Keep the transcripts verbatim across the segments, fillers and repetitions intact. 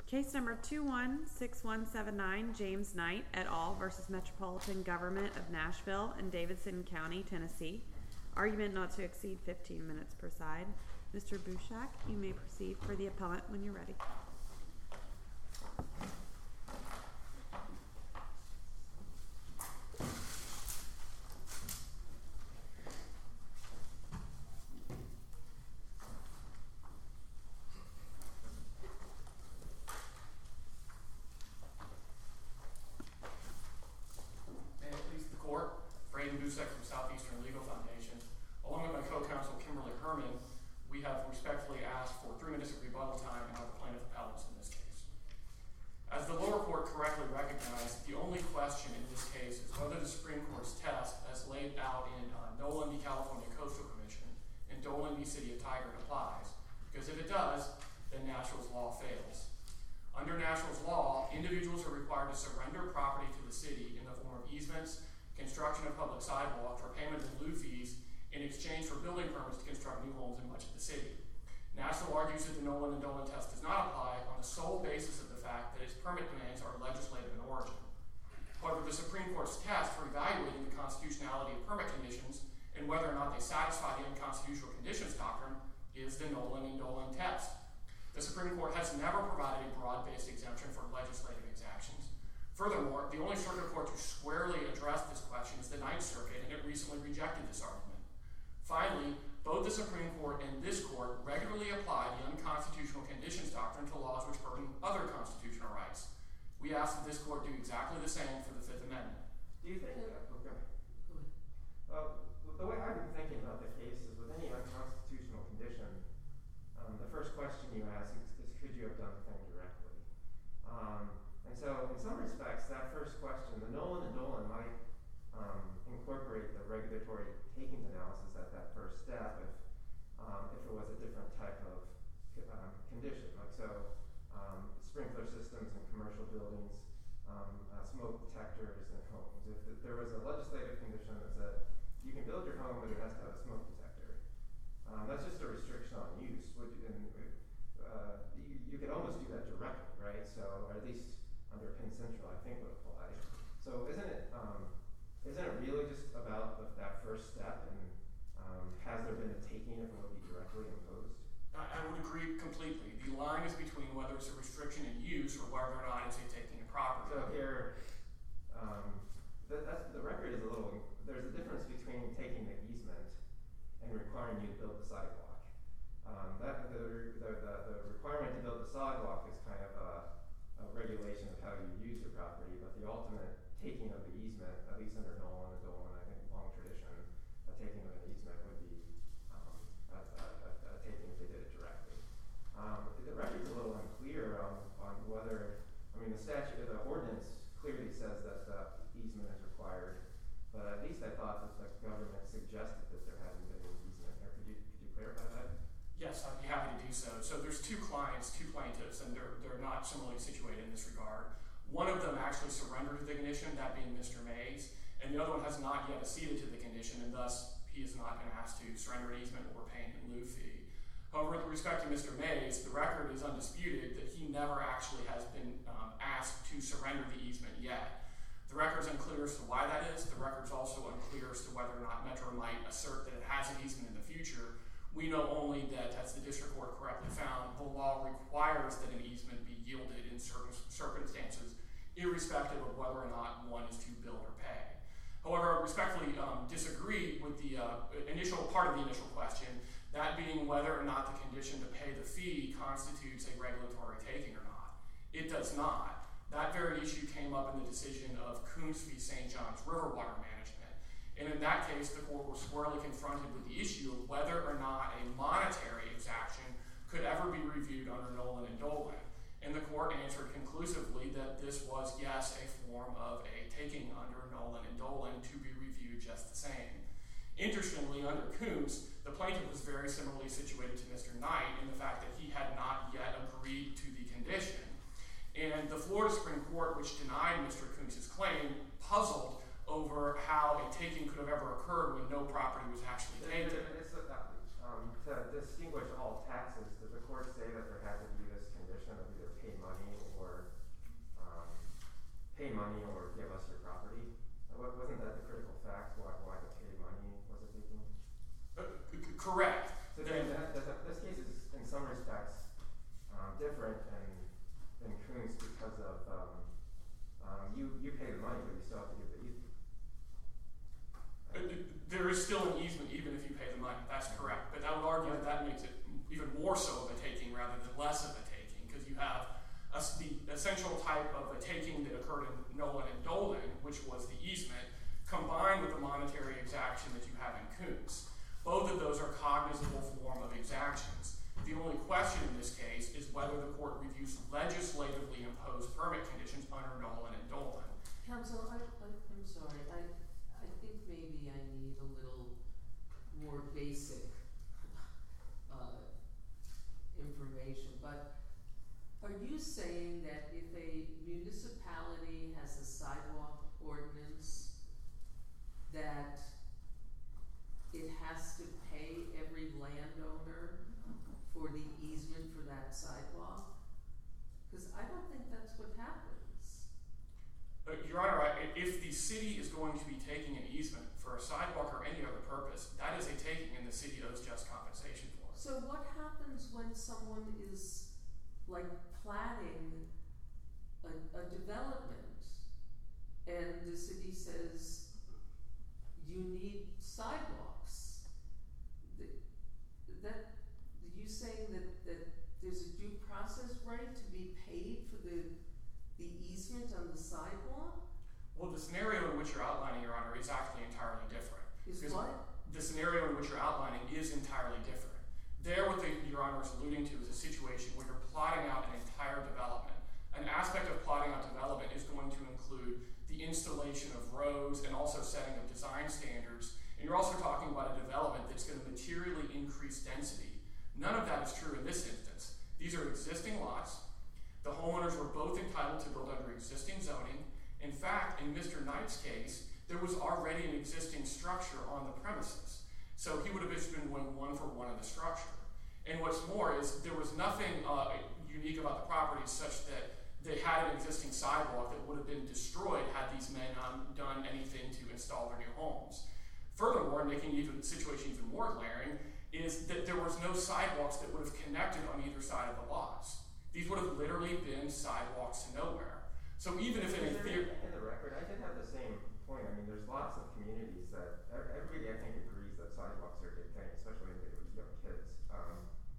Case number two one six one seven nine, James Knight et al. Versus Metropolitan Government of Nashville and Davidson County, Tennessee. Argument not to exceed fifteen minutes per side. Mister Bushak, you may proceed for the appellant when you're ready. From Southeastern Legal Foundation. Along with my co-counsel Kimberly Herman, we have respectfully asked for three minutes of rebuttal time and are the plaintiff appellants in this case. As the lower court correctly recognized, the only question in this case is whether the Supreme Court's test, as laid out in uh, Nolan v. California Coastal Commission and Dolan v. City of Tigard, applies. Because if it does, then Nashville's law fails. Under Nashville's law, individuals are required to surrender property to the city in the form of easements, construction of public sidewalks, or payment of lieu fees in exchange for building permits to construct new homes in much of the city. Nashville argues that the Nolan and Dolan test does not apply on the sole basis of the fact that its permit demands are legislative in origin. However, the Supreme Court's test for evaluating the constitutionality of permit conditions and whether or not they satisfy the unconstitutional conditions doctrine is the Nolan and Dolan test. The Supreme Court has never provided a broad-based exemption for legislative exactions. Furthermore, the only circuit court to squarely address this question is the Ninth Circuit, and it recently rejected this argument. Finally, both the Supreme Court and this court regularly apply the unconstitutional conditions doctrine to laws which burden other constitutional rights. We ask that this court do exactly the same for the Fifth Amendment. Do you think, okay, uh, the way I've been thinking about the case is with any unconstitutional condition, um, the first question you ask is, is could you have done the thing directly? Um, And so, in some respects, that first question, the Nolan and Dolan might um, incorporate the regulatory takings analysis at that first step if um, if it was a different type of um, condition. Like so, um, sprinkler systems in commercial buildings, um, uh, smoke detectors in homes. If, if there was a legislative condition that said you can build your home, but it has to have a smoke detector, um, that's just a restriction on use. Would you, and, uh, you, you could almost do that directly, right? So, or at least under Penn Central, I think would apply. So isn't it um, isn't it really just about the, that first step, and um, has there been a taking if it would be directly imposed? I, I would agree completely. The line is between whether it's a restriction in use or whether or not it's a taking of property. So here, um, that, that's, the record is a little, there's a difference between taking the easement and requiring you to build the sidewalk. Um, that the, the, the, the requirement to build the sidewalk is kind of a A regulation of how you use your property, but the ultimate taking of the easement, at least under Nolan and Dolan, I think long tradition, a taking of an easement would be um, a, a, a, a taking if they did it directly. Um, the record's a little unclear on, on whether, I mean, the statute, the ordinance clearly says that the easement is required, but at least I thought that the government suggested that there hadn't been an easement there. Could you, could you clarify that? Yes, I'd be happy to do so. So there's two clients, two plaintiffs, and they're they're not similarly situated in this regard. One of them actually surrendered to the condition, that being Mister Mays, and the other one has not yet acceded to the condition, and thus he has not been asked to surrender an easement or pay an in lieu fee. However, with respect to Mister Mays, the record is undisputed that he never actually has been um, asked to surrender the easement yet. The record is unclear as to why that is. The record is also unclear as to whether or not Metro might assert that it has an easement in the future. We know only that, as the district court correctly found, the law requires that an easement be yielded in certain circumstances, irrespective of whether or not one is to build or pay. However, I respectfully um, disagree with the uh, initial part of the initial question, that being whether or not the condition to pay the fee constitutes a regulatory taking or not. It does not. That very issue came up in the decision of Coons v. Saint John's River Water Management. And in that case, the court was squarely confronted with the issue of whether or not a monetary exaction could ever be reviewed under Nolan and Dolan. And the court answered conclusively that this was, yes, a form of a taking under Nolan and Dolan to be reviewed just the same. Interestingly, under Coons, the plaintiff was very similarly situated to Mister Knight in the fact that he had not yet agreed to the condition. And the Florida Supreme Court, which denied Mister Coons' claim, puzzled over how a taking could have ever occurred when no property was actually taken. It's, uh, um, to distinguish all taxes, did the court say that there had to be this condition of either pay money there is still an easement even if you pay the money. That's correct. But I would argue that that makes it even more so of a taking rather than less of a taking, because you have a, the essential type of a taking that occurred in Nolan and Dolan, which was the easement, combined with the monetary exaction that you have in Koontz. Both of those are cognizable form of exactions. The only question in this case is whether the court reviews legislatively imposed permit conditions under Nolan and Dolan. Counsel, I, I, I'm sorry, I, I think maybe I need a little more basic uh, information, but are you saying that if a municipality has a sidewalk ordinance that it has to pay every landowner for the easement for that sidewalk? Because I don't think that's what happens. Uh, Your Honor, I, if the city is going to be taking an easement for a sidewalk or any other purpose, that is a taking and the city owes just compensation for it. So what happens when someone is like platting a, a development and the city says you need sidewalks? The, that, are you saying that, that there's a due process right to be paid for the the easement on the sidewalk? Well, the scenario in which you're outlining, Your Honor, is actually entirely different. Is Because what? The scenario in which you're outlining is entirely different. There, what the, Your Honor is alluding to is a situation where you're plotting out an entire development. An aspect of plotting out development is going to include the installation of roads and also setting of design standards. And you're also talking about a development that's going to materially increase density. None of that is true in this instance. These are existing lots. The homeowners were both entitled to build under existing zoning. In fact, in Mister Knight's case, there was already an existing structure on the premises. So he would have just been doing one for one of the structure. And what's more is there was nothing uh, unique about the property such that they had an existing sidewalk that would have been destroyed had these men um, done anything to install their new homes. Furthermore, making even the situation even more glaring, is that there was no sidewalks that would have connected on either side of the lots. These would have literally been sidewalks to nowhere. So even if in a theory... In the record, I did have the same point. I mean, there's lots of communities that, everybody I think agrees that sidewalks are a good thing, especially when with young kids. Um,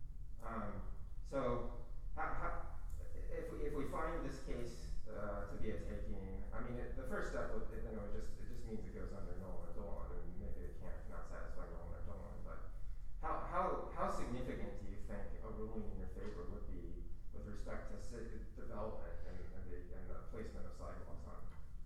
um, so, how, how, if, we, if we find this case uh, to be a taking, I mean, it, the first step, would, you know, it just, it just means it goes under Nolan or Dolan, and maybe it can't not satisfy Nolan or Dolan, but how, how, how significant do you think a ruling in your favor would be with respect to city development and, and, the, and the placement of sidewalks on?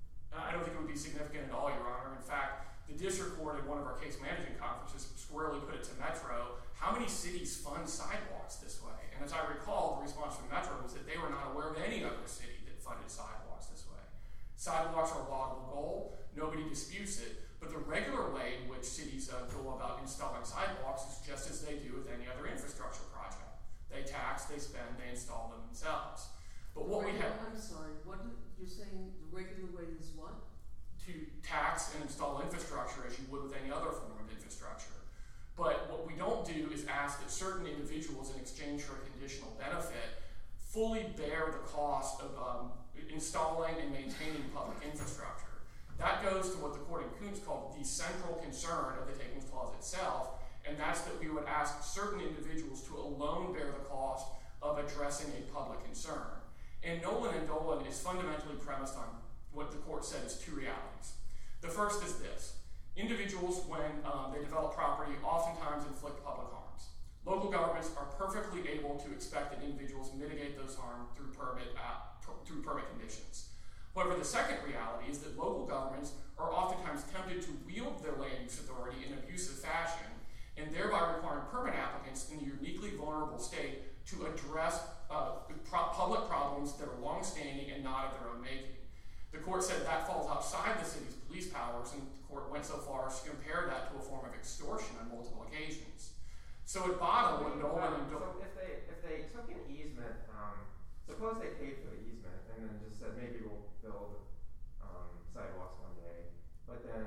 I don't think it would be significant at all, Your Honor. In fact, the district court at one of our case management conferences squarely put it to Metro, how many cities fund sidewalks this way? And as I recall, the response from Metro was that they were not aware of any other city that funded sidewalks this way. Sidewalks are a laudable goal, nobody disputes it, but the regular way in which cities uh, go about installing sidewalks is just as they do with any other infrastructure project. They tax, they spend, they install them themselves. But what we have... I'm sorry, what did, you're saying the regular way is what? To tax and install infrastructure as you would with any other form of infrastructure. But what we don't do is ask that certain individuals in exchange for a conditional benefit fully bear the cost of um, installing and maintaining public infrastructure. That goes to what the court in Koontz called the central concern of the takings clause itself, and that's that we would ask certain individuals to alone bear the cost of addressing a public concern. And Nolan and Dolan is fundamentally premised on what the court said is two realities. The first is this. Individuals, when um, they develop property, oftentimes inflict public harms. Local governments are perfectly able to expect that individuals mitigate those harms through permit, uh, pr- through permit conditions. However, the second reality is that local governments are oftentimes tempted to wield their land use authority in an abusive fashion, and thereby requiring permit applicants in a uniquely vulnerable state to address uh, pro- public problems that are long-standing and not of their own making. The court said that falls outside the city's police powers, and the court went so far as to compare that to a form of extortion on multiple occasions. So at bottom, when Nolan and Dolan... So if they, if they took an easement, um, suppose they paid for the easement and then just said maybe we'll build um, sidewalks one day, but then,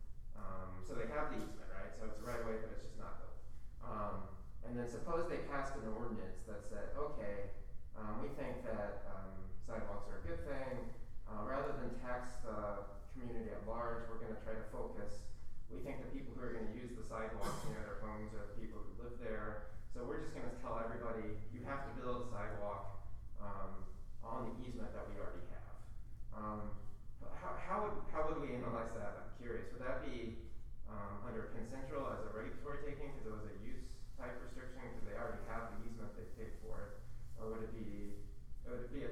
um, so they have the easement, right? So it's right away, but it's just not built. Um, and then suppose they passed an ordinance that said, okay, um, we think that um, sidewalks are a good thing. Uh, rather than tax the community at large, we're going to try to focus. We think the people who are going to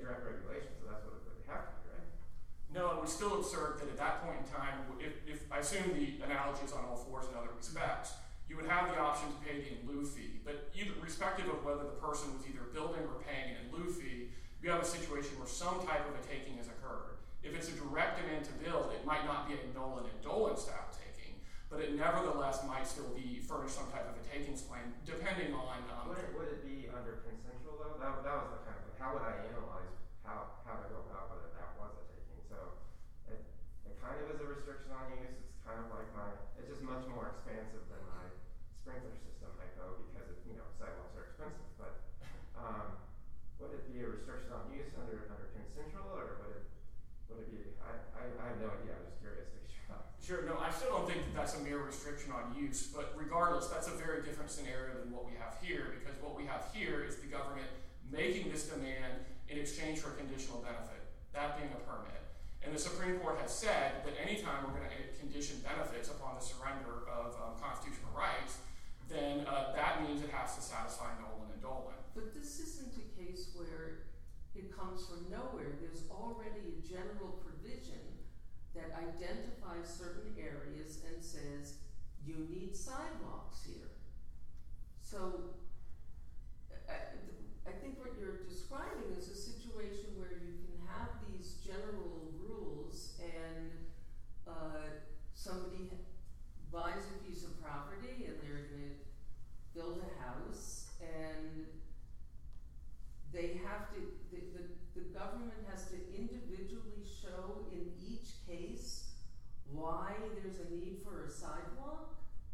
direct regulation, so that's what it would have to be, right? No, it would still assert that at that point in time, if, if I assume the analogy is on all fours in other respects, you would have the option to pay the in lieu fee, but either, respective of whether the person was either building or paying an in lieu fee, you have a situation where some type of a taking has occurred. If it's a direct demand to build, it might not be a Nolan and Dolan style taking, but it nevertheless might still be furnish some type of a takings claim, depending on. Um, would, it, would it be under consensual though? That, that was the kind of, how would I analyze how, how to go about whether that was a taking? So it, it kind of is a restriction on use. It's kind of like my, it's just much more expansive than my sprinkler system might go because it, you know, sidewalks are expensive. But um, would it be a restriction on use under under consensual, or would it would it be? I, I, I have no idea. I'm just curious to try. Sure, no, I still don't think that that's a mere restriction on use, but regardless, that's a very different scenario than what we have here, because what we have here is the government making this demand in exchange for a conditional benefit, that being a permit. And the Supreme Court has said that anytime we're going to condition benefits upon the surrender of um, constitutional rights, then uh, that means it has to satisfy Nolan and Dolan. But this isn't a case where it comes from nowhere. There's already a general provision that identifies certain areas and says, you need sidewalks here. So I, I think what you're describing is a situation where you can have these general rules and uh, somebody buys a piece of property and they're going to build a house, and they have to, the, the, the government has to individually show in each case why there's a need for a sidewalk?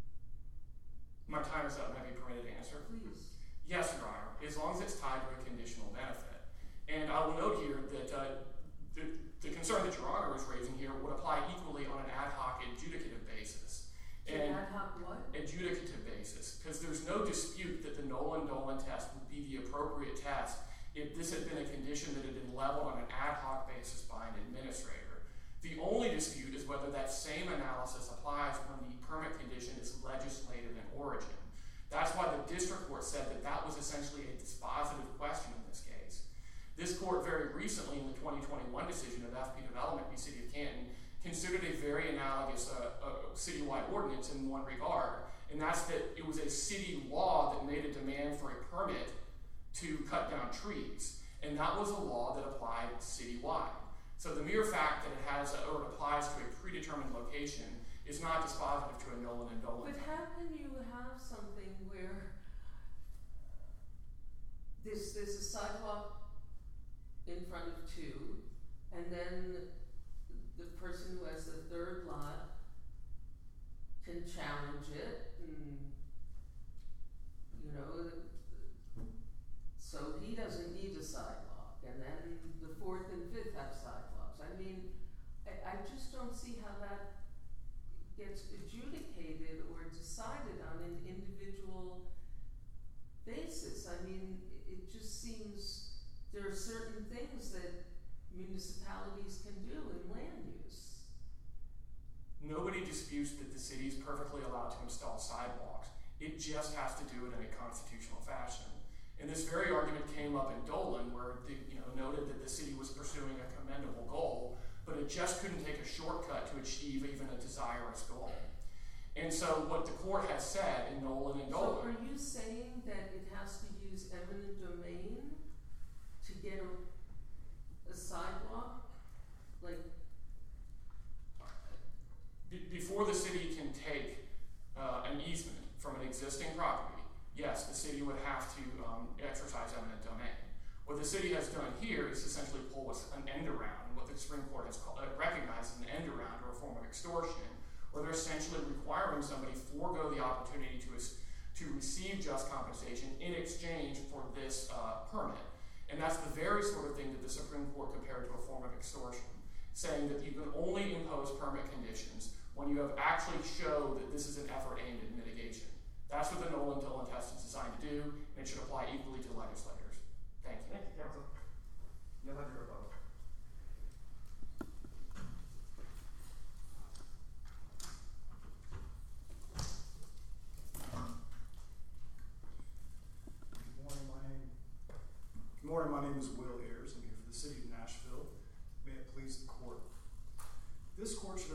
My time is up. May I be permitted to answer? Please. Yes, Your Honor, as long as it's tied to a conditional benefit. And I will note here that uh, the, the concern that Your Honor is raising here would apply equally on an ad hoc adjudicative basis. An ad hoc what? Adjudicative basis, because there's no dispute that the Nolan-Dolan test would be the appropriate test if this had been a condition that had been leveled on an ad hoc basis by an administrator. The only dispute is whether that same analysis applies when the permit condition is legislative in origin. That's why the district court said that that was essentially a dispositive question in this case. This court very recently in the twenty twenty-one decision of F P Development v. City of Canton considered a very analogous uh, uh, citywide ordinance in one regard, and that's that it was a city law that made a demand for a permit to cut down trees, and that was a law that applied citywide. So the mere fact that it has a, or it applies to a predetermined location is not dispositive to a Nolan and Dolan. But how can you have something where there's, there's a sidewalk in front of two, and then the person who has the third lot can challenge it, and, you know, so he doesn't need a sidewalk, and then the fourth and fifth have sidewalks. I mean, I, I just don't see how that gets adjudicated or decided on an individual basis. I mean, it just seems there are certain things that municipalities can do in land use. Nobody disputes that the city is perfectly allowed to install sidewalks. It just has to do it in a constitutional fashion. And this very argument came up in Dolan, where the, you know, noted that the city was pursuing a commendable goal, but it just couldn't take a shortcut to achieve even a desirous goal. And so what the court has said in Nolan and Dolan. So are you saying that it has to use eminent domain to get a, a sidewalk? Like, Be- before the city can take uh, an easement from an existing property, yes, the city would have to um, exercise eminent domain. What the city has done here is essentially pull an end around, what the Supreme Court has called, uh, recognized as an end around or a form of extortion, where they're essentially requiring somebody forego the opportunity to, to receive just compensation in exchange for this uh, permit. And that's the very sort of thing that the Supreme Court compared to a form of extortion, saying that you can only impose permit conditions when you have actually showed that this is an effort aimed at mitigation. That's what the Nolan-Dolan test is designed to do, and it should apply equally to legislators. Thank you. Thank you, counsel. You'll have your rebuttal. Good morning, my name. Good morning, my name is Will Ayers. I'm here for the City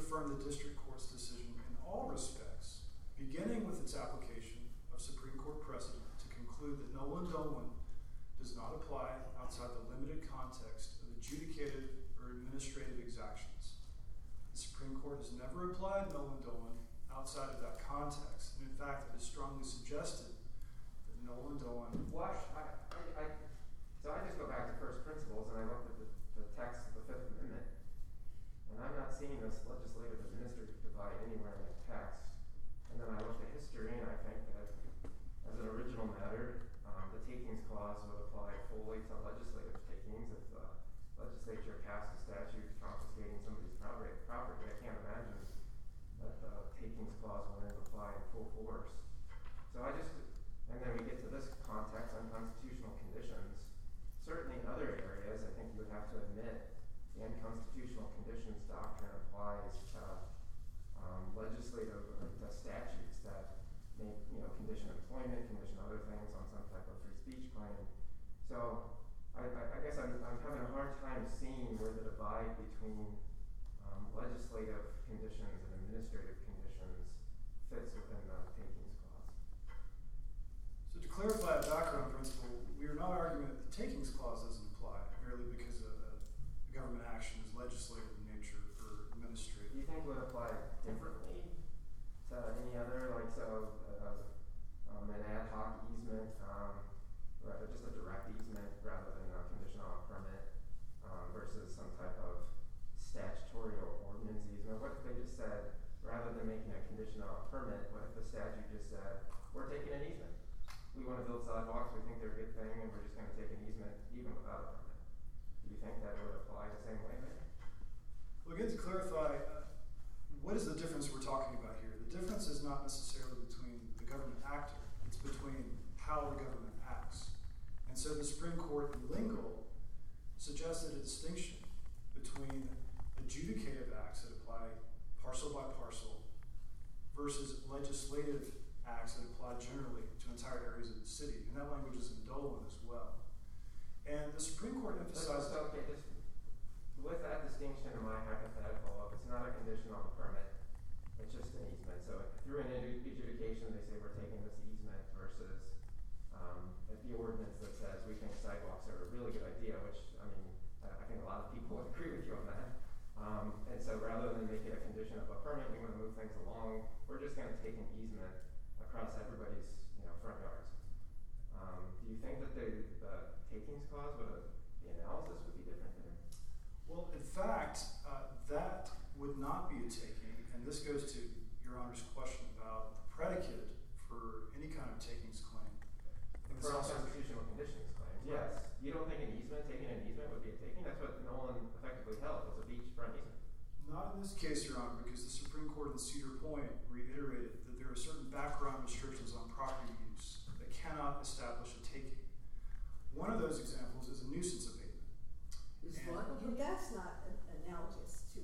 affirm the district court's decision in all respects, beginning with its application of Supreme Court precedent to conclude that Nolan Dolan does not apply outside the limited context of adjudicated or administrative exactions. The Supreme Court has never applied Nolan Dolan outside of that context, and in fact, it has strongly suggested that Nolan Dolan. Why? I, I, I, so I just go back to first principles and I look at the, the text of the Fifth Amendment, and I'm not seeing this legislative administrative divide anywhere in the text. And then I look at history and I think that as an original matter, um, the takings clause would apply fully to legislative takings. If the legislature passed a statute confiscating somebody's property, property, I can't imagine that the takings clause wouldn't apply in full force. So I just, and then we get to this context, unconstitutional conditions. Certainly in other areas, I think you would have to admit the unconstitutional conditions doctrine applies to um, legislative or to statutes that make, you know, condition employment, condition other things on some type of free speech claim. So I, I, I guess I'm, I'm having a hard time seeing where the divide between um, legislative conditions and administrative conditions fits within the takings clause. So to clarify a background principle, we are not arguing that the takings clause doesn't apply merely because a, a government action is legislative in nature or administrative. Do you think it would apply differently to any other, like so, uh, um, an ad hoc easement, um, rather just a direct easement rather than a condition on a permit, um, versus some type of statutory or ordinance easement? What if they just said, rather than making a condition on a permit, what if the statute just said, we're taking an easement? We want to build sidewalks, we think they're a good thing, and we're just going to take an easement even without a permit. Do you think that would apply the same way there? Well, again, to clarify, uh, what is the difference we're talking about here? The difference is not necessarily between the government actor, it's between how the government acts. And so the Supreme Court in Lingle suggested a distinction between adjudicative acts that apply parcel by parcel versus legislative acts that apply generally to entire areas of the city. And that language is in Dolan as well. And the Supreme Court emphasized. So, okay, just with that distinction in my hypothetical, if it's not a condition on the permit, it's just an easement. So through an adjudication, they say we're taking this easement versus um, the ordinance that says we think sidewalks are a really good idea, which, I mean, I think a lot of people would agree with you on that. Um, and so rather than make it a condition of a permit, we want to move things along, we're just going to take an easement across everybody's, you know, front yards. Um, do you think that the, the takings clause, would have, the analysis would be different there? Well, in fact, uh, that would not be a taking, and this goes to Your Honor's question about the predicate for any kind of takings claim. And it's For also- unconstitutional conditions claims, yes. You don't think an easement, taking an easement would be a taking? That's what Nolan effectively held, was a beachfront easement. Not in this case, Your Honor, because the Supreme Court in Cedar Point reiterated that there are certain background restrictions on property use that cannot establish a taking. One of those examples is a nuisance abatement. Is And- what? But that's not an- analogous to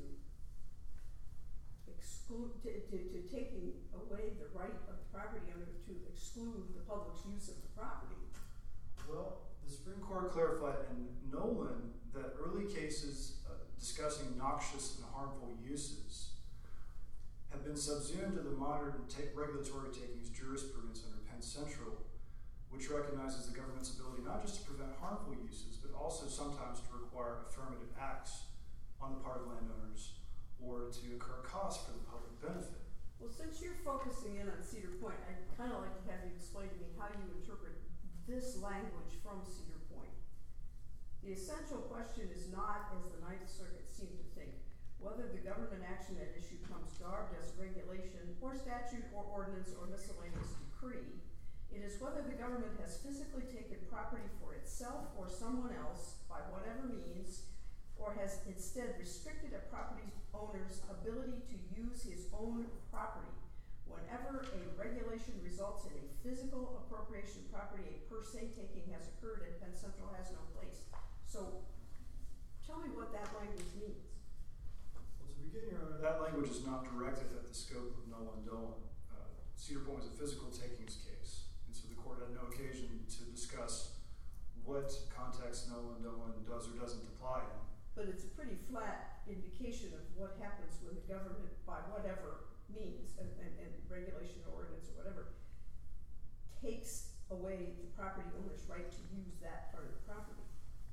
exclude, to, to, to taking away the right of the property owner to exclude the public's use of the property. Well, the Supreme Court clarified in Nolan that early cases uh, discussing noxious and harmful uses have been subsumed to the modern ta- regulatory takings jurisprudence under Penn Central, which recognizes the government's ability not just to prevent harmful uses, but also sometimes to require affirmative acts on the part of landowners or to incur costs for the public benefit. Well, since you're focusing in on Cedar Point, I'd kind of like to have you explain to me how you interpret this language from Cedar Point. The essential question is not, as the Ninth Circuit seemed to think, whether the government action at issue comes garbed as regulation or statute or ordinance or miscellaneous decree. It is whether the government has physically taken property for itself or someone else by whatever means, or has instead restricted a property owner's ability to use his own property. Whenever a regulation results in a physical appropriation of property, a per se taking has occurred and Penn Central has no place. So tell me what that language means. Well, to begin, Your Honor, that language is not directed at the scope of Nolan Dolan. Uh, Cedar Point was a physical takings case, and so the court had no occasion to discuss what context Nolan Dolan does or doesn't apply in. but it's a pretty flat indication of what happens when the government, by whatever means, and, and, and regulation or ordinance or whatever, takes away the property owner's right to use that part of the property.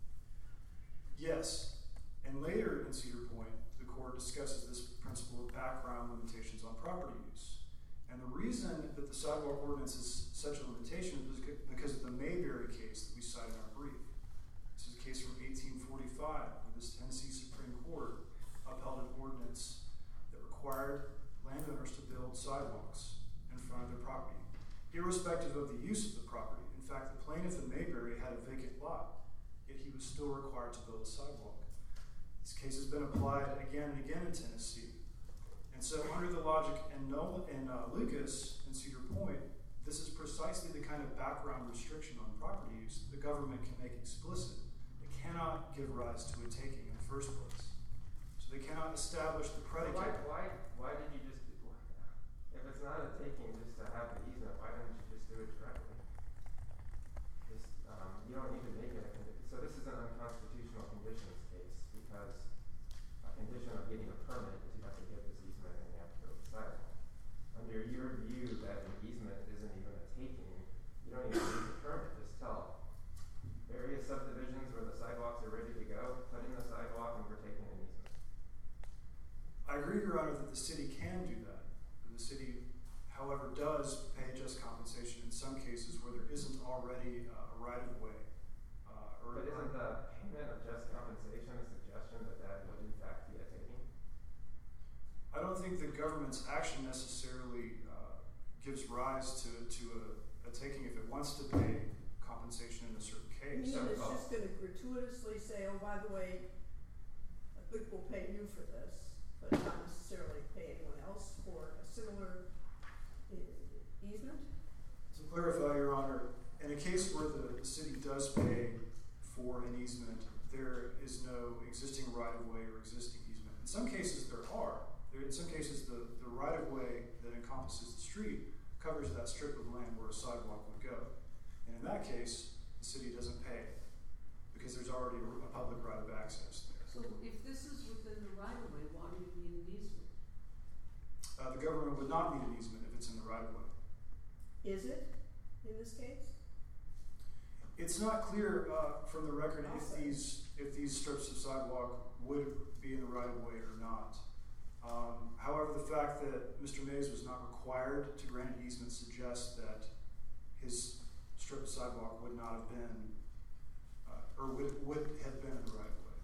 Yes, and later in Cedar Point, the court discusses this principle of background limitations on property use. And the reason that the sidewalk ordinance is such a limitation is because of the Mayberry case that we cite in our brief. This is a case from eighteen forty-five, where this Tennessee Supreme Court upheld an ordinance that required landowners to build sidewalks in front of their property, irrespective of the use of the property. In fact, the plaintiff in Mayberry had a vacant lot, yet he was still required to build a sidewalk. This case has been applied again and again in Tennessee. And so under the logic in, Nolan, in uh, Lucas and Cedar Point, this is precisely the kind of background restriction on property use that the government can make explicit. It cannot give rise to a taking in the first place. So they cannot establish the predicate. Why, why, why did you just, do, if it's not a taking just to have the easement, why don't you just do it directly? Just, um, you don't need to make it a condition. So this is an unconstitutional conditions case because a condition of getting a permit is you have to get this easement and you have to build the sidewalk. Under your view that an easement isn't even a taking, you don't even need a permit. Just tell various subdivisions where the sidewalks are ready to go, put in the sidewalk and we're taking an easement. I agree, Your Honor, that the city can do that. The city, however, does pay just compensation in some cases where there isn't already uh, a right-of-way. Uh, or But isn't the payment of just compensation a suggestion that that would in fact be a taking? I don't think the government's action necessarily uh, gives rise to, to a, a taking if it wants to pay compensation in a certain You case. mean it's just gonna gratuitously say, oh, by the way, I think we'll pay you for this, but not necessarily pay anyone else for a similar e- easement? To clarify, Your Honor, in a case where the, the city does pay for an easement, there is no existing right-of-way or existing easement. In some cases, there are. There, in some cases, the, the right-of-way that encompasses the street covers that strip of land where a sidewalk would go. And in that case, the city doesn't pay because there's already a, a public right of access there. So if this is within the right of way, why do you need an easement? Uh, the government would not need an easement if it's in the right-of-way. Is it, in this case? It's not clear uh, from the record if Okay. these if these strips of sidewalk would be in the right of way or not. Um, however, the fact that Mister Mays was not required to grant an easement suggests that his strip of sidewalk would not have been uh, or would would have been in the right of way.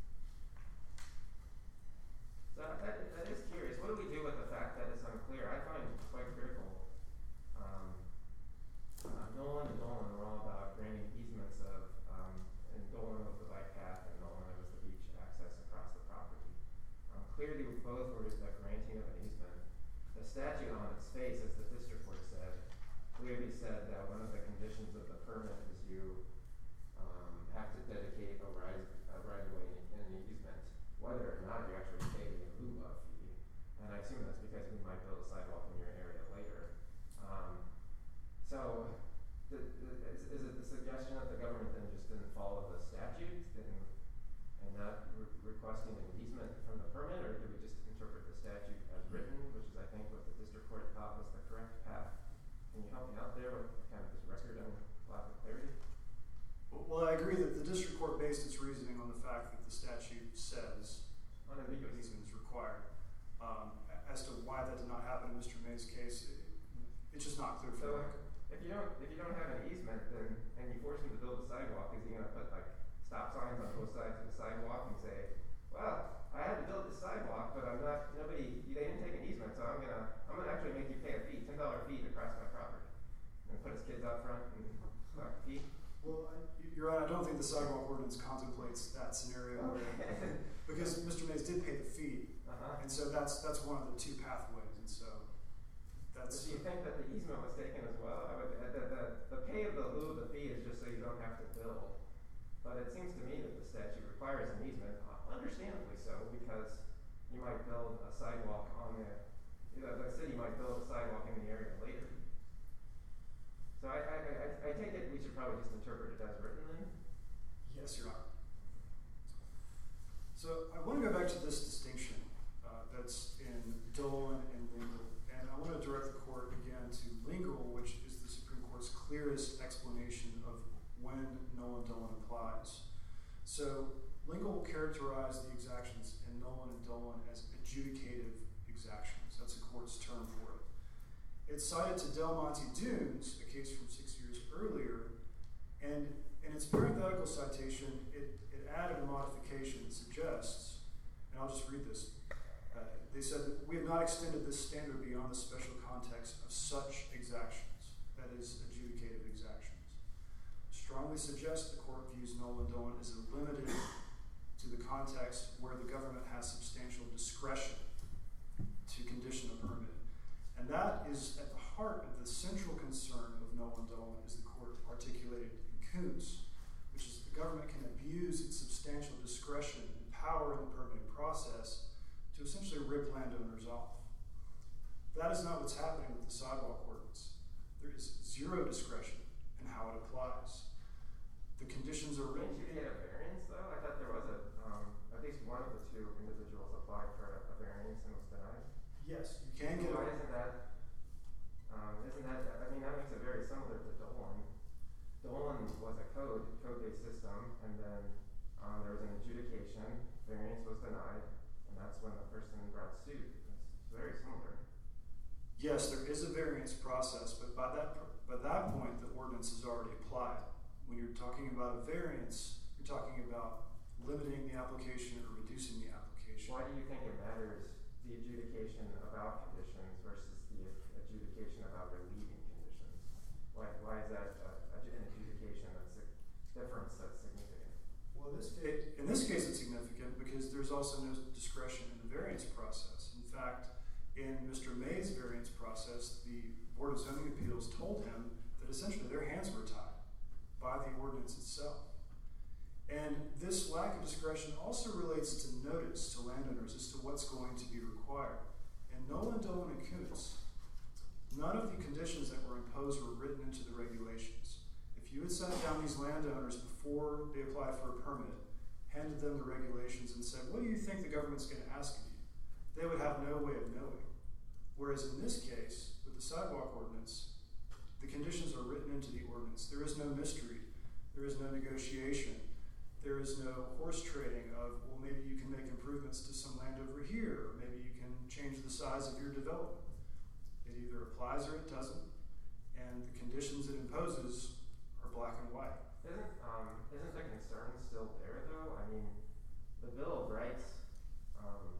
So that, that is curious. What do we do with the fact that it's unclear? I find it quite critical. Um, uh, Nolan and Nolan were all about granting easements of, um, and Nolan was the bike path and Nolan was the beach access across the property. Um, clearly both were just a granting of an easement. The statute on its face, as the district court said, clearly said that one of the conditions of the permit is you um, have to dedicate a right, a right of way in an easement, whether or not you actually pay the lieu of fee. And I assume that's because we might build a sidewalk in your area later. Um, so, the, the, is, is it the suggestion that the government then just didn't follow the statute and, and not re- requesting an easement from the permit, or do we just interpret the statute as written, which is I think what the district court thought was the correct path? Can you help me out there with kind of this record and lack of clarity? Well, I agree that the district court based its reasoning on the fact that the statute says an Unambiguous. easement is required. Um, as to why that did not happen in Mister May's case, it, it's just not clear from So the record. if you don't if you don't have an easement, then and you force him to build a sidewalk, is he gonna put like stop signs on both sides of the sidewalk and say, well, I had to build this sidewalk, but I'm not nobody they didn't take an easement, so I'm gonna I'm gonna actually make you pay a fee, ten dollar fee to cross my property. And put his kids out front and collect a fee. Well, I, Your Honor, I don't think the sidewalk ordinance contemplates that scenario where, because Mister Mays did pay the fee, Uh-huh. and so that's that's one of the two pathways, and so But that's. do you think that the easement was taken as well? I would, uh, the, the, the pay of the lieu of the fee is just so you don't have to build. But it seems to me that the statute requires an easement, uh, understandably so, because you might build a sidewalk on the, you know, the city might build a sidewalk in the area later. So I, I, I, I take it we should probably just interpret it as written then? Yes, Your Honor. So object to this distinction uh, that's in Dolan and Lingle. And I want to direct the court again to Lingle, which is the Supreme Court's clearest explanation of when Nolan Dolan applies. So Lingle characterized the exactions in Nolan and Dolan as adjudicative exactions. That's a court's term for it. It cited to Del Monte Dunes, a case from six years earlier, and in its parenthetical citation, it, it added a modification that suggests, and I'll just read this. Uh, they said that we have not extended this standard beyond the special context of such exactions, that is, adjudicative exactions. Strongly suggest the court views Nolan Dolan as limited to the context where the government has substantial discretion to condition a permit. And that is at the heart of the central concern of Nolan Dolan, as the court articulated in Kuntz, which is the government can abuse its substantial discretion and power in the permitting process to essentially rip landowners off. That is not what's happening with the sidewalk ordinance. There is zero discretion in how it applies. The conditions are written. Didn't you get a variance though? I thought there was a, um, at least one of the two individuals applied for a, a variance and was denied. Yes, you can get Why a isn't that, um, isn't that, I mean, that makes it very similar to Dolan. Dolan was a code, code-based system, and then, um, there was an adjudication, variance was denied, and that's when the person brought suit. It's very similar. Yes, there is a variance process, but by that by that point, the ordinance is already applied. When you're talking about a variance, you're talking about limiting the application or reducing the application. Why do you think it matters, the adjudication about conditions versus the adjudication about relieving conditions? Why, why is that uh, an adjudication that's a difference that's significant? Well, this case, in this case, it's significant because there's also no discretion in the variance process. In fact, in Mister May's variance process, the Board of Zoning Appeals told him that essentially their hands were tied by the ordinance itself. And this lack of discretion also relates to notice to landowners as to what's going to be required. And Nolan, Dolan, and Kuntz, none of the conditions that were imposed were written into the regulations. If you had sat down these landowners before they applied for a permit, handed them the regulations and said, what do you think the government's going to ask of you? They would have no way of knowing. Whereas in this case, with the sidewalk ordinance, the conditions are written into the ordinance. There is no mystery. There is no negotiation. There is no horse trading of, well, maybe you can make improvements to some land over here, or maybe you can change the size of your development. It either applies or it doesn't, and the conditions it imposes are black and white. Isn't, um, isn't the concern still there though? I mean, the Bill of Rights, um,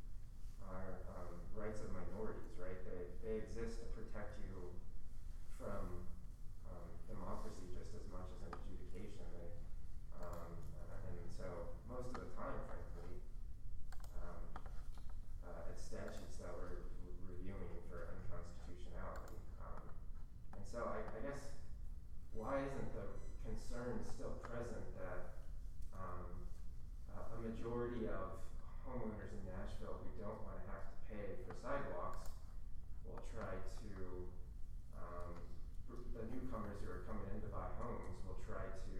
are, um, rights of minorities, right? They, they exist to protect you from, um, democracy just as much as an adjudication. They, um, uh, and so most of the time, frankly, um, uh, it's statutes that we're re- reviewing for unconstitutionality. Um, and so I, I guess, why isn't the concern still present that, um, uh, a majority of homeowners in Nashville who don't want to have to pay for sidewalks will try to, um, the newcomers who are coming in to buy homes will try to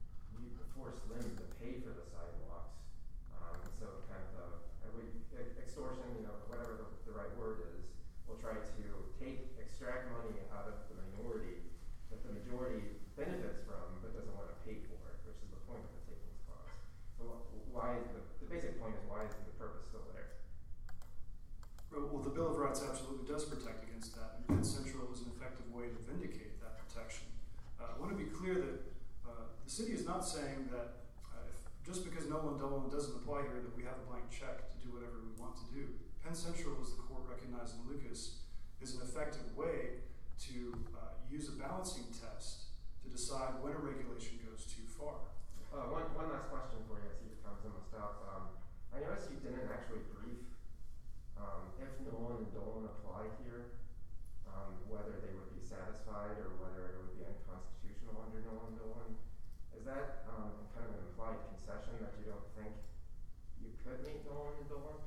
force them to pay for the sidewalks. Um, so kind of the, uh, we, extortion, you know, whatever the, the right word is, will try to take, extract money out of the minority that the majority benefits from but doesn't want to pay for it, which is the point of the takings clause. So why, the, the basic point is why isn't the purpose still there? Well, the Bill of Rights absolutely does protect against that, and Penn Central is an effective way to vindicate that protection. Uh, I want to be clear that uh, the city is not saying that uh, if, just because Nolan Dolan doesn't apply here that we have a blank check to do whatever we want to do. Penn Central, as the court recognized in Lucas, is an effective way to uh, use a balancing test to decide when a regulation goes too far. Uh, one, one last question for you, I see your time's almost up. Um, I noticed you didn't actually brief um, if Nolan and Dolan apply here, um, whether they would be satisfied or whether it would be unconstitutional under Nolan and Dolan. Is that um, kind of an implied concession that you don't think you could meet Nolan and Dolan?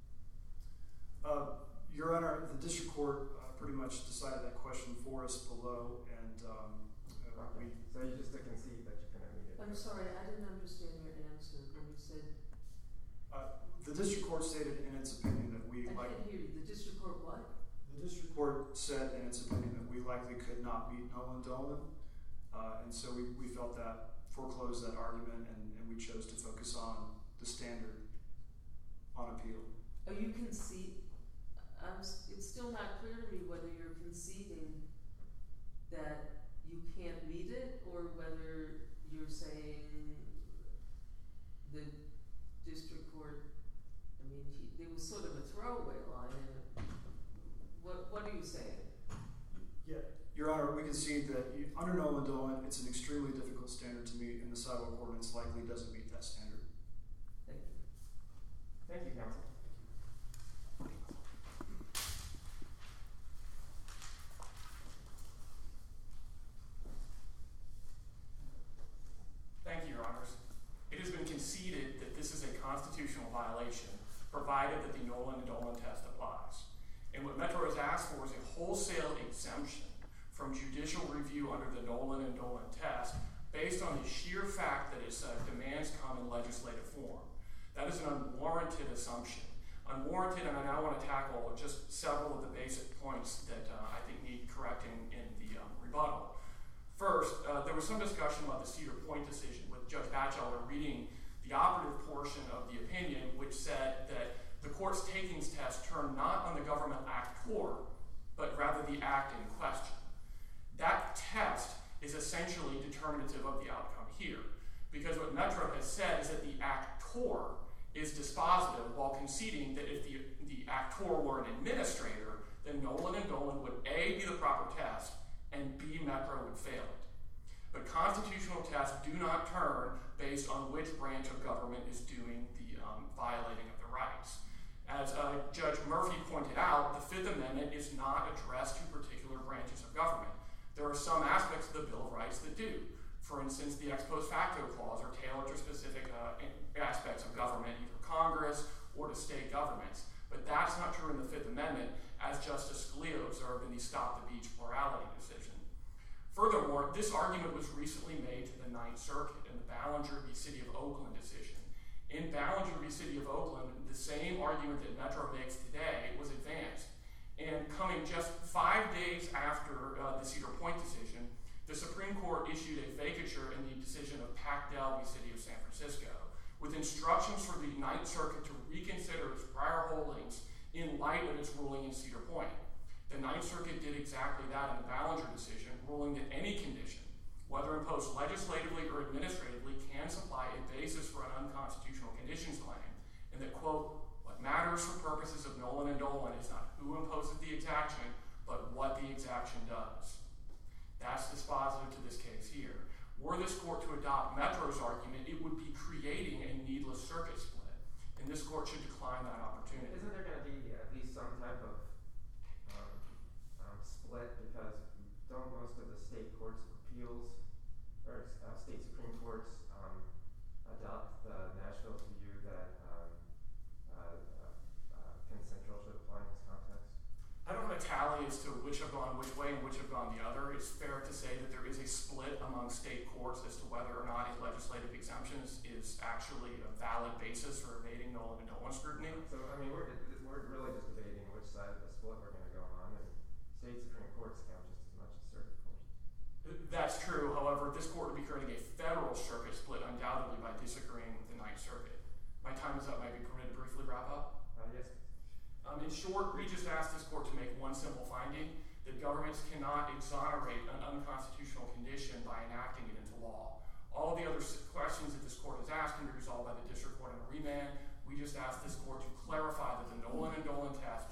Uh, Your Honor, the district court uh, pretty much decided that question for us below, and um, uh, Okay. we. So you just to concede that you couldn't meet it? I'm sorry, I didn't understand your answer when you said, Uh, the The district court stated in its opinion that we I like. can't hear you. The district court what? The district court said in its opinion that we likely could not meet Nolan Dolan, uh, and so we, we felt that foreclosed that argument, and, and we chose to focus on the standard on appeal. Are you concede, I'm, s- it's still not clear to me whether you're conceding that you can't meet it, or whether you're saying the district court, I mean, he, there was sort of a throwaway line in it. What, what are you saying? Yeah. Your Honor, we concede that you, under Nolan Dolan, it's an extremely difficult standard to meet, and the sidewalk ordinance likely doesn't meet that standard. Thank you. Thank you, counsel. Thank you, Your Honors. It has been conceded that this is a constitutional violation, provided that the Nolan and Dolan test applies. And what Metro has asked for is a wholesale exemption from judicial review under the Nolan and Dolan test based on the sheer fact that its uh, demands come in legislative form. That is an unwarranted assumption. Unwarranted, and I now want to tackle just several of the basic points that uh, I think need correcting in the um, rebuttal. First, uh, there was some discussion about the Cedar Point decision with Judge Batchelder reading the operative portion of the opinion, which said that the court's takings test turned not on the government actor, but rather the act in question. That test is essentially determinative of the outcome here, because what Metro has said is that the actor is dispositive, while conceding that if the, the actor were an administrator, then Nolan and Dolan would A, be the proper test, and B, Metro would fail it. But constitutional tests do not turn based on which branch of government is doing the um, violating of the rights. As uh, Judge Murphy pointed out, the Fifth Amendment is not addressed to particular branches of government. There are some aspects of the Bill of Rights that do. For instance, the ex post facto clause are tailored to specific uh, aspects of government, either Congress or to state governments. But that's not true in the Fifth Amendment, as Justice Scalia observed in the Stop the Beach plurality decision. Furthermore, this argument was recently made to the Ninth Circuit in the Ballinger v. City of Oakland decision. In Ballinger v. City of Oakland, the same argument that Metro makes today was advanced. And coming just five days after uh, the Cedar Point decision, the Supreme Court issued a vacatur in the decision of Pactel v. City of San Francisco, with instructions for the Ninth Circuit to reconsider its prior holdings in light of its ruling in Cedar Point. The Ninth Circuit did exactly that in the Ballinger decision, ruling that any condition, whether imposed legislatively or administratively, can supply a basis for an unconstitutional conditions claim, and that, quote, what matters for purposes of Nolan and Dolan is not who imposes the exaction, but what the exaction does. That's dispositive to this case here. Were this court to adopt Metro's argument, it would be creating a needless circuit split, and this court should decline that opportunity. Isn't there going to be at least some type of um, um, split, because don't most of the state courts of appeals or uh, state supreme courts um, adopt the Nashville's view that um, uh, uh, consensual should apply in this context? I don't have a tally as to which have gone which way and which have gone the other. It's fair to say that there is a split among state courts as to whether or not a legislative exemption is, is actually a valid basis for evading Nolan and Dolan scrutiny. So, I mean, we're, we're really just debating which side of the split we're going to go on, and state supreme courts count just as much as circuit courts. That's true. However, this court would be creating a federal circuit split undoubtedly by disagreeing with the Ninth Circuit. My time is up. Might be permitted to briefly wrap up? Uh, yes. Um, in short, we just asked this court to make one simple finding, that governments cannot exonerate an unconstitutional condition by enacting it into law. All the other questions that this court has asked can be resolved by the district court in a remand. We just asked this court to clarify that the Nolan and Dolan test